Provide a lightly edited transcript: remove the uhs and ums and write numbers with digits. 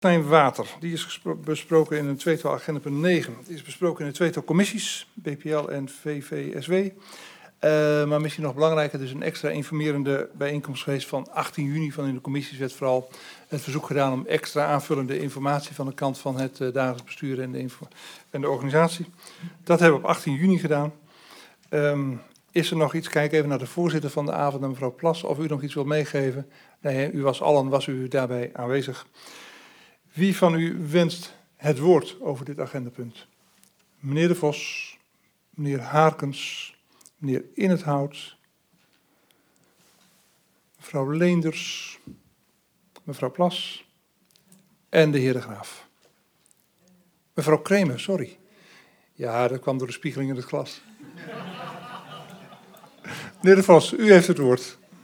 Water, die is besproken in een tweetal agenda punt 9. Die is besproken in een tweetal commissies, BPL en VVSW. Maar misschien nog belangrijker, dus een extra informerende bijeenkomst geweest van 18 juni van in de commissies werd vooral het verzoek gedaan om extra aanvullende informatie van de kant van het dagelijks bestuur en de organisatie. Dat hebben we op 18 juni gedaan. Is er nog iets? Kijk even naar de voorzitter van de avond, mevrouw Plas, of u nog iets wilt meegeven. Nee, u was u daarbij aanwezig. Wie van u wenst het woord over dit agendapunt? Meneer De Vos, meneer Haarkens, meneer Inethout, mevrouw Leenders, mevrouw Plas en de heer De Graaf. Mevrouw Kremer, sorry. Ja, dat kwam door de spiegeling in het glas. Meneer De Vos, u heeft het woord.